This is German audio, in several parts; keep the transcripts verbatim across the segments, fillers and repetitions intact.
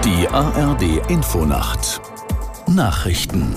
Die A R D-Infonacht Nachrichten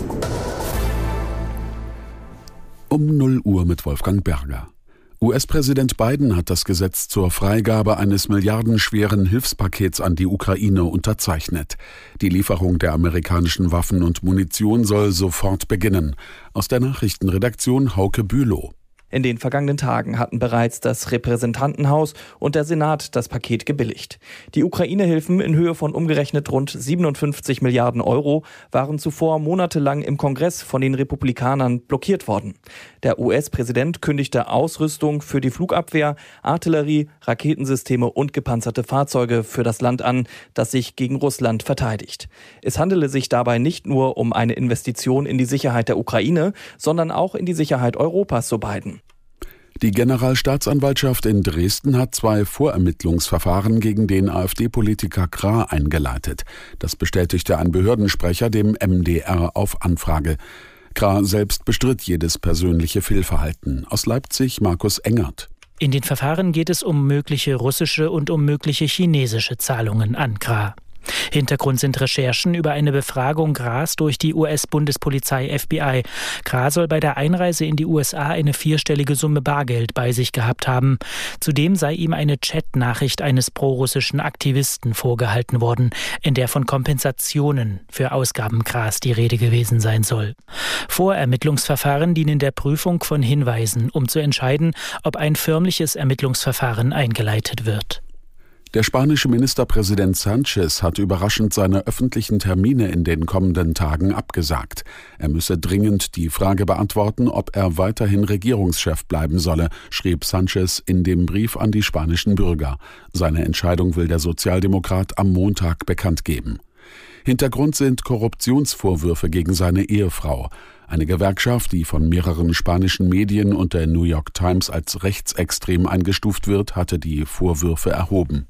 Um null Uhr mit Wolfgang Berger. U S-Präsident Biden hat das Gesetz zur Freigabe eines milliardenschweren Hilfspakets an die Ukraine unterzeichnet. Die Lieferung der amerikanischen Waffen und Munition soll sofort beginnen. Aus der Nachrichtenredaktion Hauke Bülow. In den vergangenen Tagen hatten bereits das Repräsentantenhaus und der Senat das Paket gebilligt. Die Ukraine-Hilfen in Höhe von umgerechnet rund siebenundfünfzig Milliarden Euro waren zuvor monatelang im Kongress von den Republikanern blockiert worden. Der U S-Präsident kündigte Ausrüstung für die Flugabwehr, Artillerie, Raketensysteme und gepanzerte Fahrzeuge für das Land an, das sich gegen Russland verteidigt. Es handele sich dabei nicht nur um eine Investition in die Sicherheit der Ukraine, sondern auch in die Sicherheit Europas, so Biden. Die Generalstaatsanwaltschaft in Dresden hat zwei Vorermittlungsverfahren gegen den AfD-Politiker Krah eingeleitet. Das bestätigte ein Behördensprecher dem M D R auf Anfrage. Krah selbst bestritt jedes persönliche Fehlverhalten. Aus Leipzig Markus Engert. In den Verfahren geht es um mögliche russische und um mögliche chinesische Zahlungen an Krah. Hintergrund sind Recherchen über eine Befragung Krahs durch die U S-Bundespolizei F B I. Krah soll bei der Einreise in die U S A eine vierstellige Summe Bargeld bei sich gehabt haben. Zudem sei ihm eine Chatnachricht eines prorussischen Aktivisten vorgehalten worden, in der von Kompensationen für Ausgaben Krahs die Rede gewesen sein soll. Vorermittlungsverfahren dienen der Prüfung von Hinweisen, um zu entscheiden, ob ein förmliches Ermittlungsverfahren eingeleitet wird. Der spanische Ministerpräsident Sánchez hat überraschend seine öffentlichen Termine in den kommenden Tagen abgesagt. Er müsse dringend die Frage beantworten, ob er weiterhin Regierungschef bleiben solle, schrieb Sánchez in dem Brief an die spanischen Bürger. Seine Entscheidung will der Sozialdemokrat am Montag bekannt geben. Hintergrund sind Korruptionsvorwürfe gegen seine Ehefrau. Eine Gewerkschaft, die von mehreren spanischen Medien und der New York Times als rechtsextrem eingestuft wird, hatte die Vorwürfe erhoben.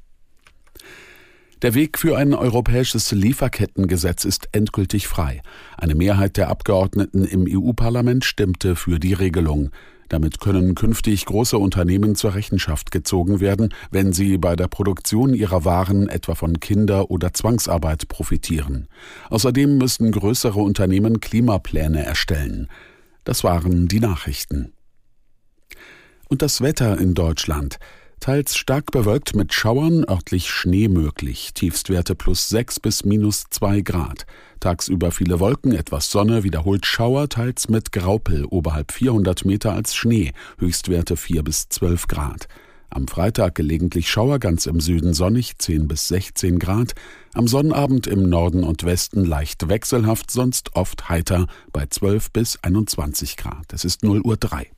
Der Weg für ein europäisches Lieferkettengesetz ist endgültig frei. Eine Mehrheit der Abgeordneten im E U-Parlament stimmte für die Regelung. Damit können künftig große Unternehmen zur Rechenschaft gezogen werden, wenn sie bei der Produktion ihrer Waren etwa von Kinder- oder Zwangsarbeit profitieren. Außerdem müssen größere Unternehmen Klimapläne erstellen. Das waren die Nachrichten. Und das Wetter in Deutschland. Teils stark bewölkt mit Schauern, örtlich Schnee möglich. Tiefstwerte plus sechs bis minus zwei Grad. Tagsüber viele Wolken, etwas Sonne, wiederholt Schauer, teils mit Graupel, oberhalb vierhundert Meter als Schnee. Höchstwerte vier bis zwölf Grad. Am Freitag gelegentlich Schauer, ganz im Süden sonnig, zehn bis sechzehn Grad. Am Sonnabend im Norden und Westen leicht wechselhaft, sonst oft heiter bei zwölf bis einundzwanzig Grad. Es ist null Uhr drei.